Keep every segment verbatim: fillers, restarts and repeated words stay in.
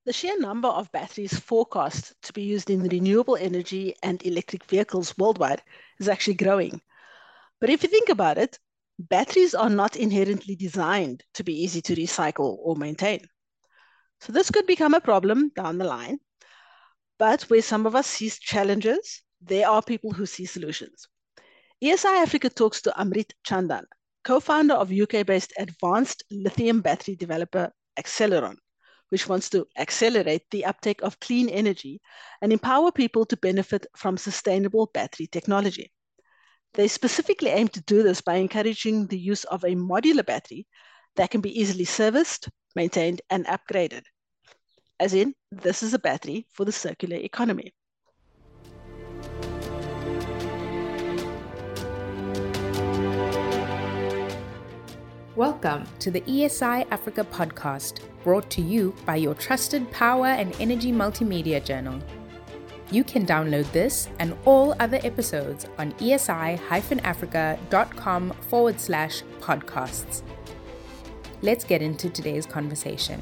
The sheer number of batteries forecast to be used in renewable energy and electric vehicles worldwide is actually growing. But if you think about it, batteries are not inherently designed to be easy to recycle or maintain. So this could become a problem down the line. But where some of us see challenges, there are people who see solutions. E S I Africa talks to Amrit Chandan, co-founder of U K-based advanced lithium battery developer Acceleron, which wants to accelerate the uptake of clean energy and empower people to benefit from sustainable battery technology. They specifically aim to do this by encouraging the use of a modular battery that can be easily serviced, maintained, and upgraded. As in, this is a battery for the circular economy. Welcome to the E S I Africa podcast, brought to you by your trusted power and energy multimedia journal. You can download this and all other episodes on esi-africa.com forward slash podcasts. Let's get into today's conversation.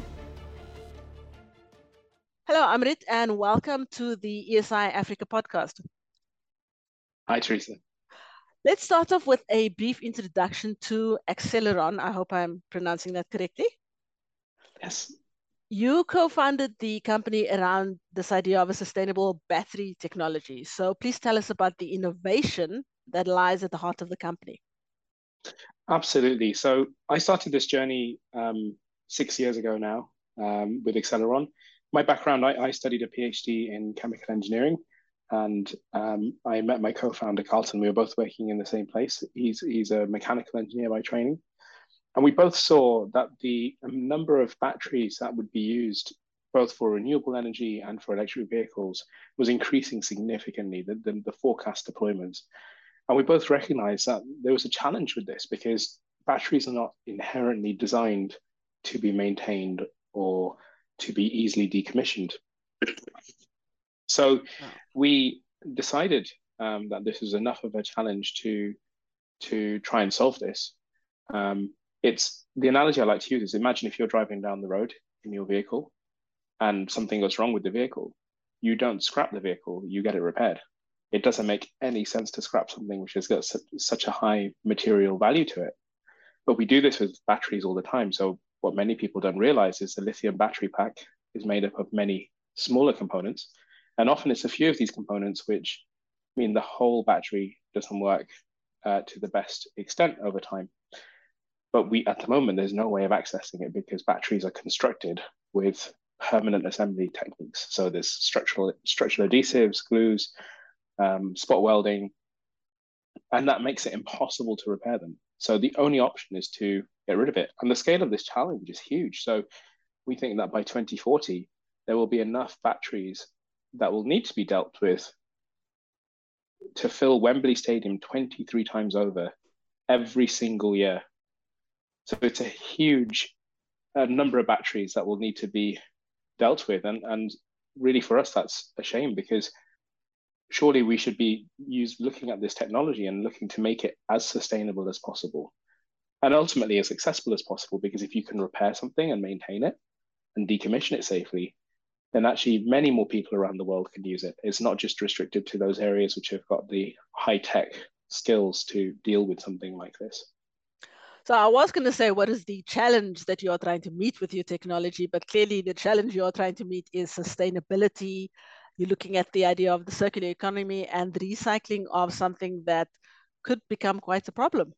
Hello, Amrit, and welcome to the E S I Africa podcast. Hi, Teresa. Let's start off with a brief introduction to Acceleron. I hope I'm pronouncing that correctly. Yes. You co-founded the company around this idea of a sustainable battery technology. So please tell us about the innovation that lies at the heart of the company. Absolutely. So I started this journey um, six years ago now um, with Acceleron. My background, I, I studied a PhD in chemical engineering, and um, I met my co-founder, Carlton. We were both working in the same place. He's, he's a mechanical engineer by training. And we both saw that the number of batteries that would be used both for renewable energy and for electric vehicles was increasing significantly, the, the, the forecast deployments. And we both recognized that there was a challenge with this because batteries are not inherently designed to be maintained or to be easily decommissioned. So we decided um, that this was enough of a challenge to, to try and solve this. Um, it's the analogy I like to use is imagine if you're driving down the road in your vehicle and something goes wrong with the vehicle. You don't scrap the vehicle, you get it repaired. It doesn't make any sense to scrap something which has got su such a high material value to it. But we do this with batteries all the time. So what many people don't realize is the lithium battery pack is made up of many smaller components. And often it's a few of these components which mean the whole battery doesn't work uh, to the best extent over time. But we, at the moment, there's no way of accessing it because batteries are constructed with permanent assembly techniques. So there's structural, structural adhesives, glues, um, spot welding, and that makes it impossible to repair them. So the only option is to get rid of it. And the scale of this challenge is huge. So we think that by twenty forty, there will be enough batteries that will need to be dealt with to fill Wembley Stadium twenty-three times over every single year. So it's a huge uh, number of batteries that will need to be dealt with. And, and really for us, that's a shame because surely we should be use, looking at this technology and looking to make it as sustainable as possible and ultimately as accessible as possible, because if you can repair something and maintain it and decommission it safely, then actually many more people around the world can use it. It's not just restricted to those areas which have got the high-tech skills to deal with something like this. So I was going to say, what is the challenge that you're trying to meet with your technology? But clearly the challenge you're trying to meet is sustainability. You're looking at the idea of the circular economy and the recycling of something that could become quite a problem.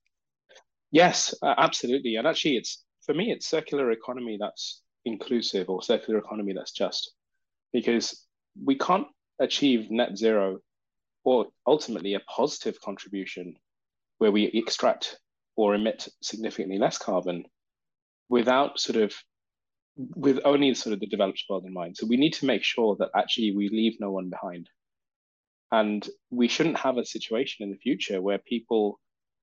Yes, uh, absolutely. And actually, it's for me, it's circular economy that's inclusive or circular economy that's just, because we can't achieve net zero or ultimately a positive contribution where we extract or emit significantly less carbon without sort of, with only sort of the developed world in mind. So we need to make sure that actually we leave no one behind. And we shouldn't have a situation in the future where people,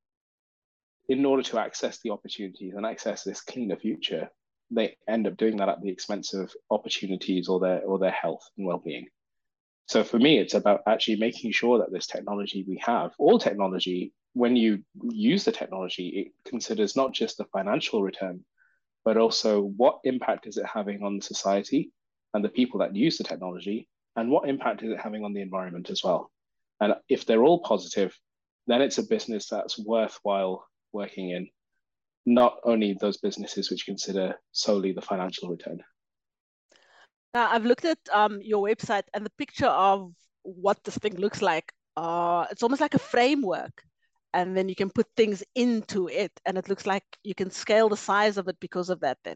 in order to access the opportunities and access this cleaner future, they end up doing that at the expense of opportunities or their or their health and well-being. So for me, it's about actually making sure that this technology we have, all technology, when you use the technology, it considers not just the financial return, but also what impact is it having on society and the people that use the technology, and what impact is it having on the environment as well. And if they're all positive, then it's a business that's worthwhile working in, not only those businesses which consider solely the financial return. Now, I've looked at um, your website, and the picture of what this thing looks like, uh, it's almost like a framework. And then you can put things into it, and it looks like you can scale the size of it because of that then.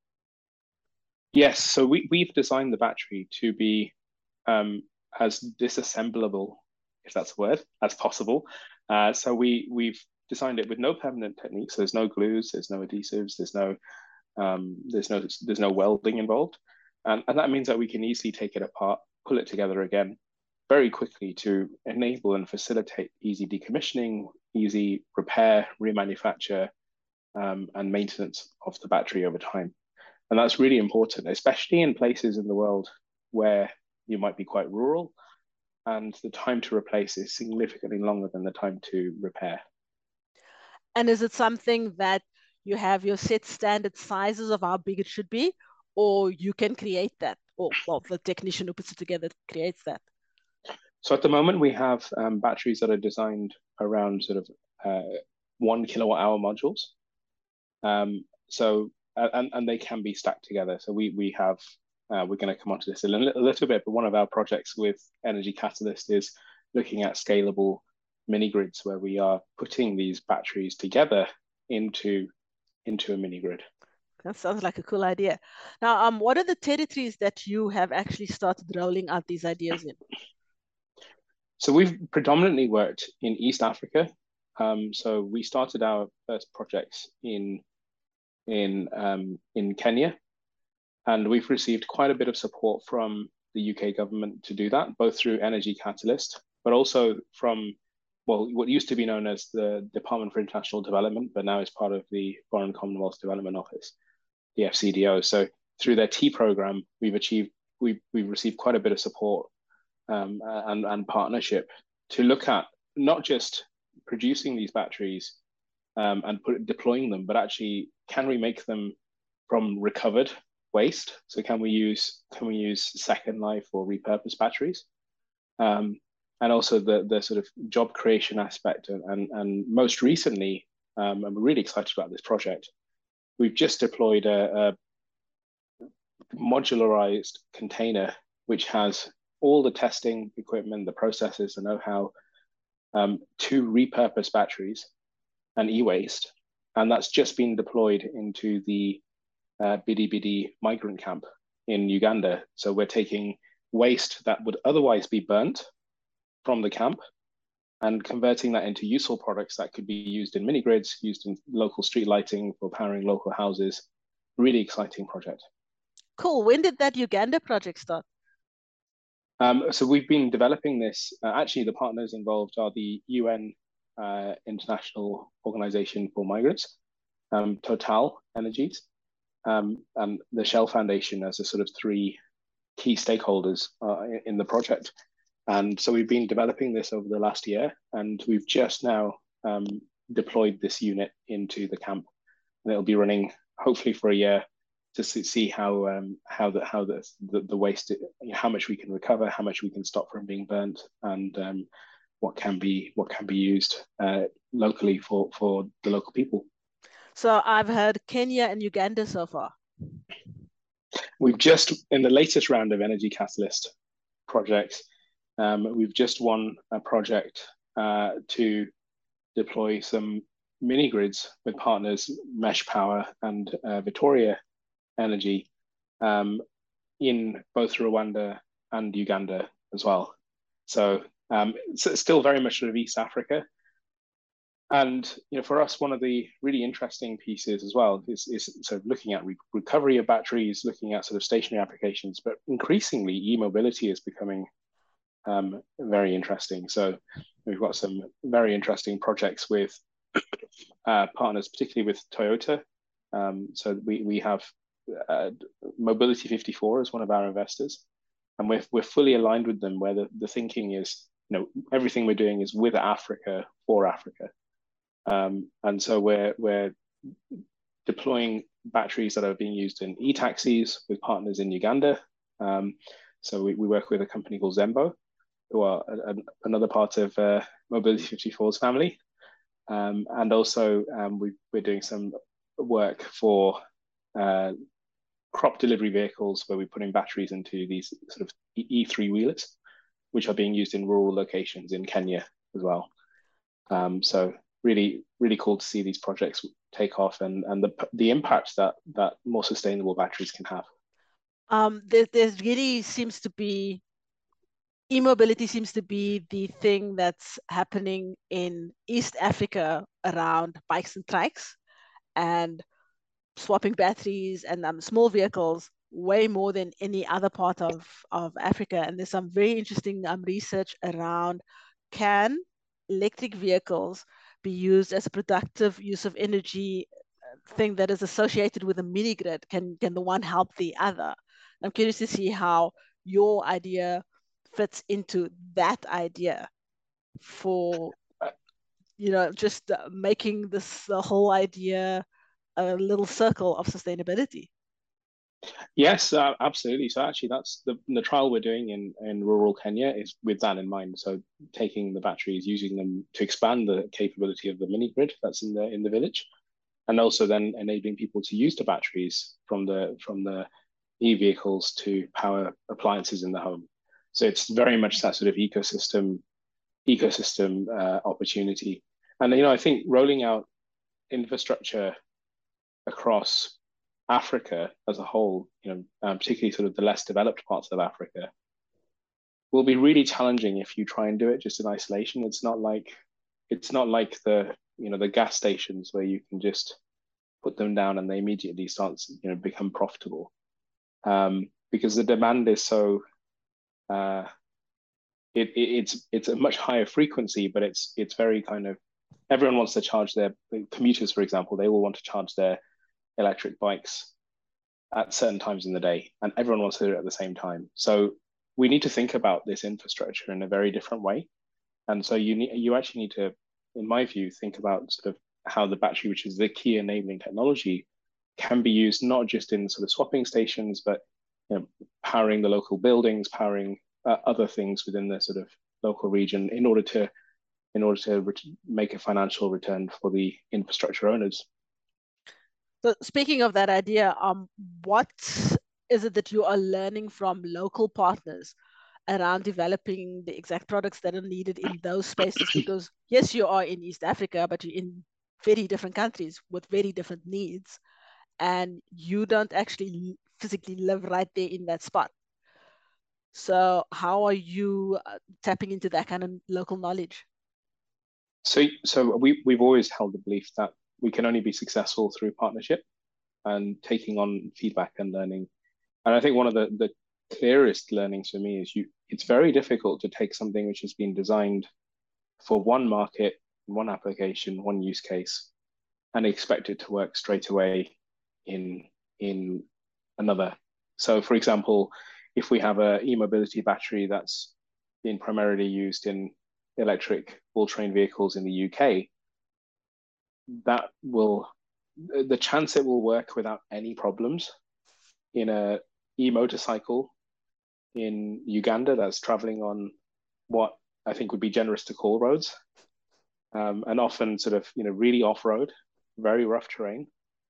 Yes, so we, we've designed the battery to be um, as disassemblable, if that's a word, as possible. Uh, so we, we've designed it with no permanent techniques. There's no glues, there's no adhesives, there's no um, there's no there's no welding involved. And, and that means that we can easily take it apart, pull it together again very quickly to enable and facilitate easy decommissioning, easy repair, remanufacture, um, and maintenance of the battery over time. And that's really important, especially in places in the world where you might be quite rural and the time to replace is significantly longer than the time to repair. And is it something that you have your set standard sizes of how big it should be, or you can create that, or well, the technician who puts it together creates that? So at the moment, we have um, batteries that are designed around sort of uh, one kilowatt hour modules. Um, so and and they can be stacked together. So we we have uh, we're going to come on to this in a little, a little bit, but one of our projects with Energy Catalyst is looking at scalable mini grids where we are putting these batteries together into into a mini grid. That sounds like a cool idea. Now, um, what are the territories that you have actually started rolling out these ideas in? So we've predominantly worked in East Africa. Um, so we started our first projects in in um, in Kenya, and we've received quite a bit of support from the U K government to do that, both through Energy Catalyst, but also from well, what used to be known as the Department for International Development, but now is part of the Foreign Commonwealth Development Office, the F C D O. So through their T program, we've achieved we've we've received quite a bit of support um, and and partnership to look at not just producing these batteries um, and put deploying them, but actually can we make them from recovered waste? So can we use can we use second life or repurposed batteries? Um, and also the the sort of job creation aspect, and and, and most recently, um, and we're really excited about this project. We've just deployed a, a modularized container which has all the testing equipment, the processes, the know-how um, to repurpose batteries and e-waste, and that's just been deployed into the uh, Bidi Bidi migrant camp in Uganda. So we're taking waste that would otherwise be burnt from the camp and converting that into useful products that could be used in mini grids, used in local street lighting for powering local houses. Really exciting project. Cool. When did that Uganda project start? Um, so we've been developing this. Uh, actually, the partners involved are the U N uh, International Organization for Migrants, um, Total Energies, um, and the Shell Foundation as the sort of three key stakeholders uh, in the project. And so we've been developing this over the last year, and we've just now um, deployed this unit into the camp, and it'll be running hopefully for a year to see how um, how the how the, the the waste, how much we can recover, how much we can stop from being burnt, and um, what can be what can be used uh, locally for for the local people. So I've heard Kenya and Uganda so far. We've just in the latest round of Energy Catalyst projects. Um, we've just won a project uh, to deploy some mini grids with partners Mesh Power and uh, Victoria Energy um, in both Rwanda and Uganda as well. So um, it's still very much sort of East Africa. And you know, for us, one of the really interesting pieces as well is, is sort of looking at re recovery of batteries, looking at sort of stationary applications, but increasingly e-mobility is becoming Um, very interesting. So we've got some very interesting projects with uh, partners, particularly with Toyota. Um, so we we have uh, Mobility fifty-four as one of our investors, and we're we're fully aligned with them. Where the, the thinking is, you know, everything we're doing is with Africa for Africa, um, and so we're we're deploying batteries that are being used in e-taxis with partners in Uganda. Um, so we, we work with a company called Zembo, who are a, a, another part of uh, Mobility fifty-four's family. Um, and also um, we, we're doing some work for uh, crop delivery vehicles where we're putting batteries into these sort of E three wheelers, which are being used in rural locations in Kenya as well. Um, so really, really cool to see these projects take off and, and the, the impact that, that more sustainable batteries can have. Um, there, there really seems to be, e-mobility seems to be the thing that's happening in East Africa around bikes and trikes and swapping batteries and um, small vehicles way more than any other part of, of Africa. And there's some very interesting um, research around, can electric vehicles be used as a productive use of energy thing that is associated with a mini grid? Can, can the one help the other? I'm curious to see how your idea fits into that idea for, you know, just uh, making this the whole idea a little circle of sustainability. Yes, uh, absolutely. So actually, that's the the trial we're doing in in rural Kenya is with that in mind. So taking the batteries, using them to expand the capability of the mini grid that's in the in the village, and also then enabling people to use the batteries from the from the e-vehicles to power appliances in the home. So it's very much that sort of ecosystem ecosystem uh, opportunity. And you know, I think rolling out infrastructure across Africa as a whole, you know, um, particularly sort of the less developed parts of Africa, will be really challenging if you try and do it just in isolation. It's not like it's not like the you know the gas stations where you can just put them down and they immediately start you know become profitable, um, because the demand is so uh, it, it it's it's a much higher frequency, but it's it's very kind of everyone wants to charge their commuters, for example, they all want to charge their electric bikes at certain times in the day, and everyone wants to do it at the same time. So we need to think about this infrastructure in a very different way. And so you need you actually need to, in my view, think about sort of how the battery, which is the key enabling technology, can be used not just in sort of swapping stations, but you know, powering the local buildings, powering uh, other things within the sort of local region in order to in order to make a financial return for the infrastructure owners. So speaking of that idea, um, what is it that you are learning from local partners around developing the exact products that are needed in those spaces? Because yes, you are in East Africa, but you're in very different countries with very different needs, and you don't actually physically live right there in that spot. So how are you uh, tapping into that kind of local knowledge? So, so we we've always held the belief that we can only be successful through partnership and taking on feedback and learning. And I think one of the the clearest learnings for me is you it's very difficult to take something which has been designed for one market, one application, one use case, and expect it to work straight away in in another. So for example, if we have a e-mobility battery that's been primarily used in electric all-terrain vehicles in the U K, that will the chance it will work without any problems in a e-motorcycle in Uganda that's traveling on what I think would be generous to call roads, um, and often sort of you know really off-road, very rough terrain,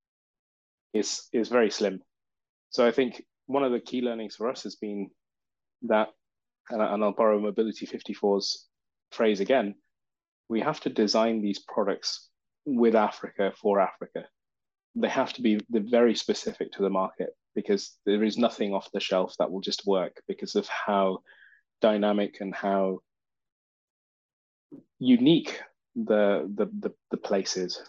is is very slim. So I think one of the key learnings for us has been that, and, and I'll borrow Mobility fifty-four's phrase again, we have to design these products with Africa for Africa. They have to be very specific to the market because there is nothing off the shelf that will just work because of how dynamic and how unique the the the, the place is.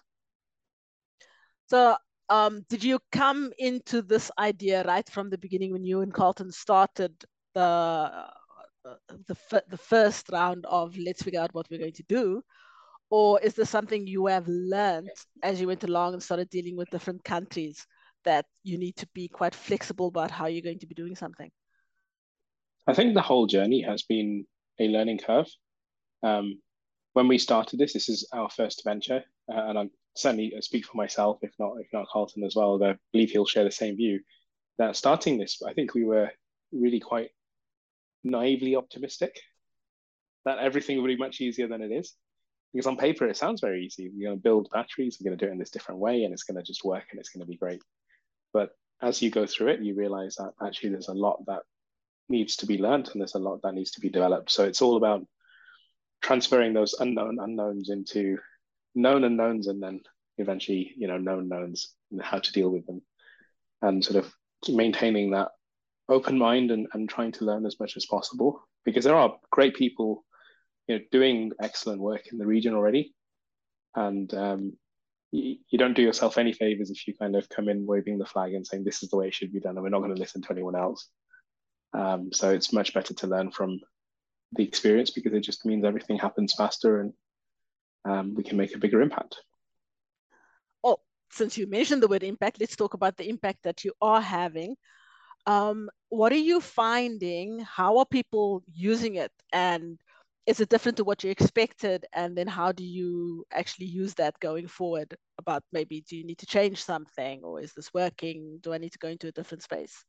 So um, did you come into this idea right from the beginning when you and Carlton started the uh, the, the first round of let's figure out what we're going to do? Or is this something you have learned as you went along and started dealing with different countries that you need to be quite flexible about how you're going to be doing something? I think the whole journey has been a learning curve. Um, when we started this, this is our first venture, uh, and I'm certainly speak for myself, if not if not Carlton as well. I believe he'll share the same view. That starting this, I think we were really quite naively optimistic that everything will be much easier than it is. Because on paper, it sounds very easy. You're going to build batteries, we're going to do it in this different way, and it's going to just work and it's going to be great. But as you go through it, you realize that actually there's a lot that needs to be learned and there's a lot that needs to be developed. So it's all about transferring those unknown unknowns into known unknowns, and then eventually, you know, known knowns and how to deal with them, and sort of maintaining that open mind and, and trying to learn as much as possible, because there are great people, you know, doing excellent work in the region already. And um, you, you don't do yourself any favors if you kind of come in waving the flag and saying this is the way it should be done and we're not going to listen to anyone else. Um, so it's much better to learn from the experience, because it just means everything happens faster and um, we can make a bigger impact. Oh, since you mentioned the word impact, let's talk about the impact that you are having. Um, what are you finding? How are people using it? And is it different to what you expected? And then how do you actually use that going forward? About maybe, do you need to change something, or is this working? Do I need to go into a different space?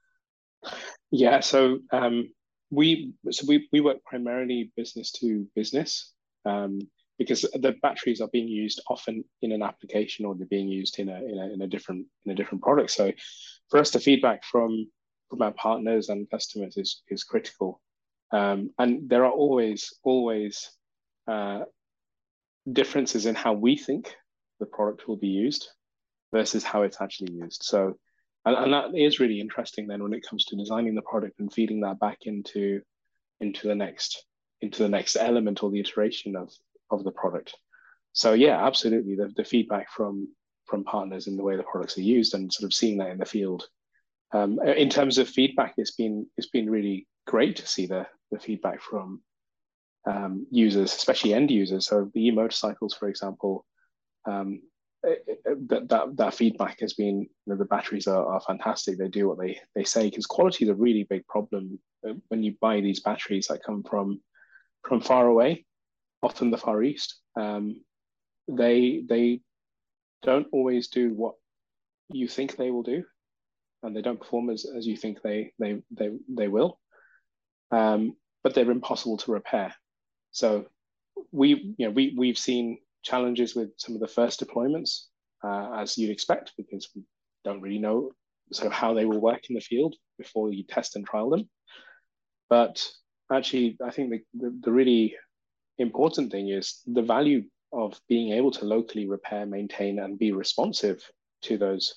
Yeah, so um, we so we, we work primarily business to business, um, because the batteries are being used often in an application, or they're being used in a in a in a different in a different product. So for us, the feedback from from our partners and customers is is critical, um, and there are always always uh, differences in how we think the product will be used versus how it's actually used. So, and, and that is really interesting then when it comes to designing the product and feeding that back into into the next into the next element or the iteration of of the product. So yeah, absolutely, the, the feedback from from partners in the way the products are used and sort of seeing that in the field. Um, in terms of feedback, it's been it's been really great to see the the feedback from um, users, especially end users. So the e-motorcycles, for example, um, that, that that feedback has been, you know, the batteries are, are fantastic. They do what they they say, because quality is a really big problem when you buy these batteries that come from from far away, often the Far East. Um, they they don't always do what you think they will do, and they don't perform as, as you think they they they they will. Um, but they're impossible to repair. So we you know we we've seen challenges with some of the first deployments, uh, as you'd expect, because we don't really know so how they will work in the field before you test and trial them. But actually, I think the, the, the really important thing is the value of being able to locally repair, maintain, and be responsive to those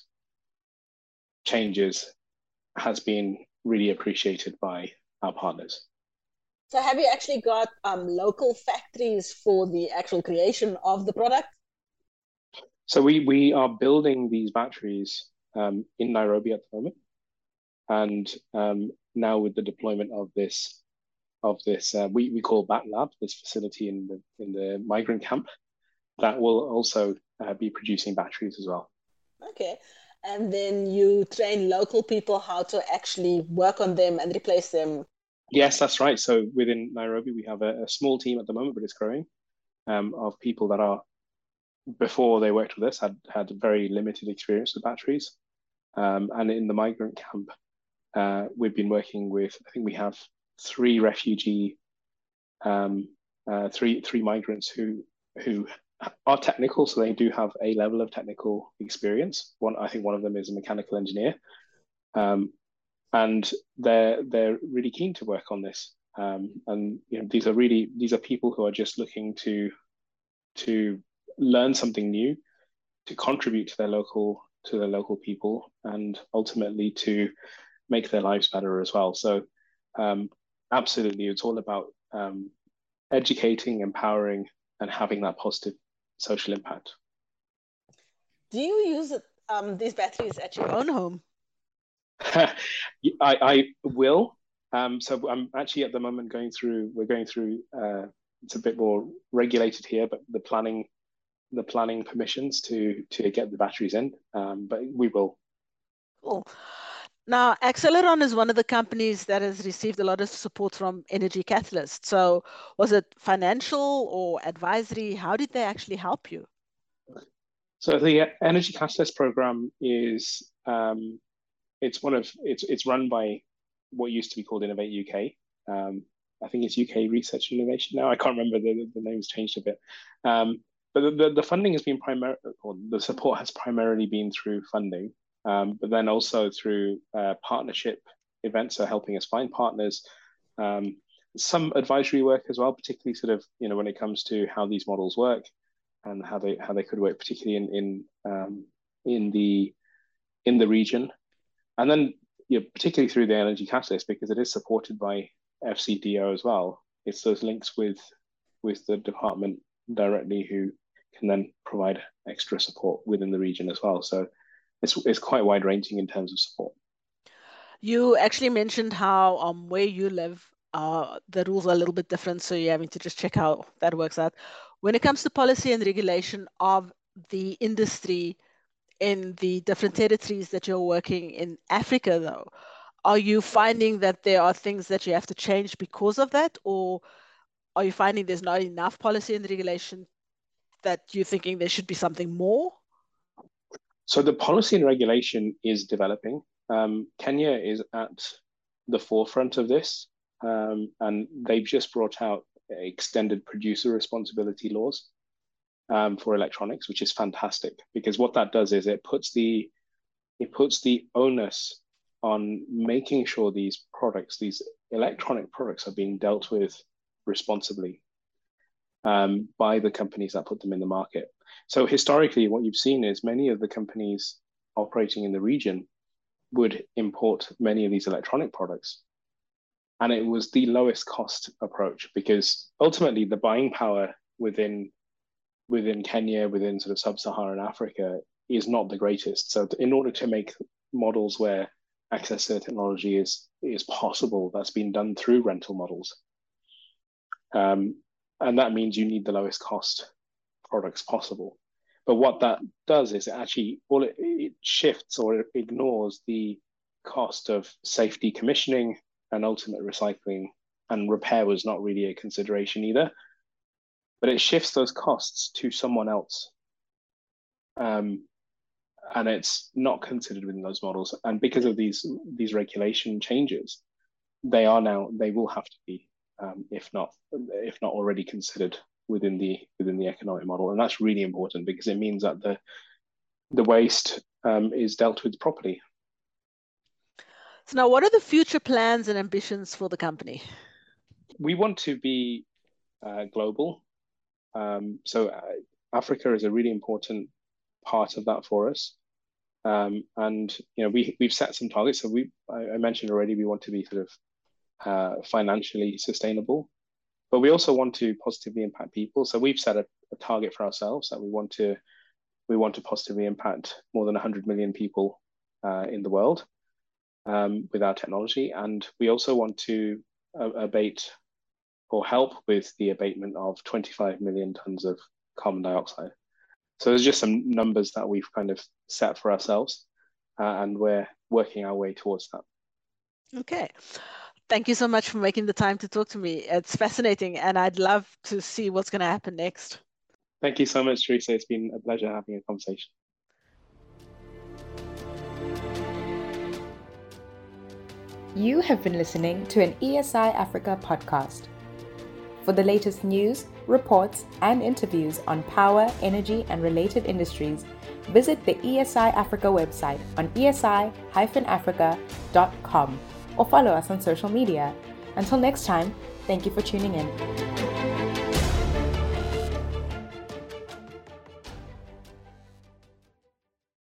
changes has been really appreciated by our partners. So have you actually got um, local factories for the actual creation of the product? So we we are building these batteries um, in Nairobi at the moment, and um, now with the deployment of this of this uh, we we call Bat Lab, this facility in the in the migrant camp, that will also uh, be producing batteries as well. Okay, and then you train local people how to actually work on them and replace them. Yes, that's right. So within Nairobi, we have a, a small team at the moment, but it's growing, um, of people that are, before they worked with us, had had very limited experience with batteries. Um, and in the migrant camp, uh, we've been working with, I think we have three refugee, um, uh, three three migrants who who are technical, so they do have a level of technical experience. One, I think one of them is a mechanical engineer, um, and they're they're really keen to work on this. Um, and you know, these are really these are people who are just looking to to learn something new, to contribute to their local to their local people, and ultimately to make their lives better as well. So um, absolutely, it's all about um, educating, empowering, and having that positive social impact. Do you use um, these batteries at your own home? I, I will. Um, so I'm actually at the moment going through, we're going through, uh, it's a bit more regulated here, but the planning the planning permissions to to get the batteries in, um, but we will. Cool. Now, Acceleron is one of the companies that has received a lot of support from Energy Catalyst. So was it financial or advisory? How did they actually help you? So the Energy Catalyst program is, um, it's one of, it's it's run by what used to be called Innovate U K. Um, I think it's U K Research and Innovation now. I can't remember, the, the name's changed a bit. Um, but the, the, the funding has been primary, or the support has primarily been through funding, um, but then also through uh, partnership events, so helping us find partners, um, some advisory work as well, particularly sort of, you know, when it comes to how these models work and how they how they could work, particularly in in um, in the in the region, and then, you know, particularly through the Energy Catalyst, because it is supported by F C D O as well. It's those links with with the department directly, who can then provide extra support within the region as well. So it's it's quite wide ranging in terms of support. You actually mentioned how um where you live, uh the rules are a little bit different, so you're having to just check how that works out. When it comes to policy and regulation of the industry in the different territories that you're working in Africa, though, are you finding that there are things that you have to change because of that, or are you finding there's not enough policy and regulation that you're thinking there should be something more? So the policy and regulation is developing. Um, Kenya is at the forefront of this, um, and they've just brought out extended producer responsibility laws um, for electronics, which is fantastic, because what that does is it puts the it puts the onus on making sure these products, these electronic products, are being dealt with responsibly um, by the companies that put them in the market. So historically, what you've seen is many of the companies operating in the region would import many of these electronic products. And it was the lowest cost approach, because ultimately the buying power within, within Kenya, within sort of sub-Saharan Africa, is not the greatest. So in order to make models where access to technology is, is possible, that's been done through rental models. Um, and that means you need the lowest cost products possible. But what that does is it actually, well, it, it shifts or it ignores the cost of safety commissioning and ultimate recycling, and repair was not really a consideration either. But it shifts those costs to someone else. Um, and it's not considered within those models. And because of these, these regulation changes, they are now, they will have to be, um, if not, if not already considered within the within the economic model. And that's really important, because it means that the the waste um, is dealt with properly. So now, what are the future plans and ambitions for the company? We want to be uh, global. Um, so uh, Africa is a really important part of that for us. Um, and you know, we we've set some targets. So we I, I mentioned already, we want to be sort of uh, financially sustainable. But we also want to positively impact people. So we've set a, a target for ourselves that we want to we want to positively impact more than one hundred million people uh, in the world um, with our technology. And we also want to uh, abate or help with the abatement of twenty-five million tons of carbon dioxide. So there's just some numbers that we've kind of set for ourselves, uh, and we're working our way towards that. Okay. Thank you so much for making the time to talk to me. It's fascinating, and I'd love to see what's going to happen next. Thank you so much, Teresa. It's been a pleasure having a conversation. You have been listening to an E S I Africa podcast. For the latest news, reports, and interviews on power, energy, and related industries, visit the E S I Africa website on E S I dash africa dot com or follow us on social media. Until next time, thank you for tuning in.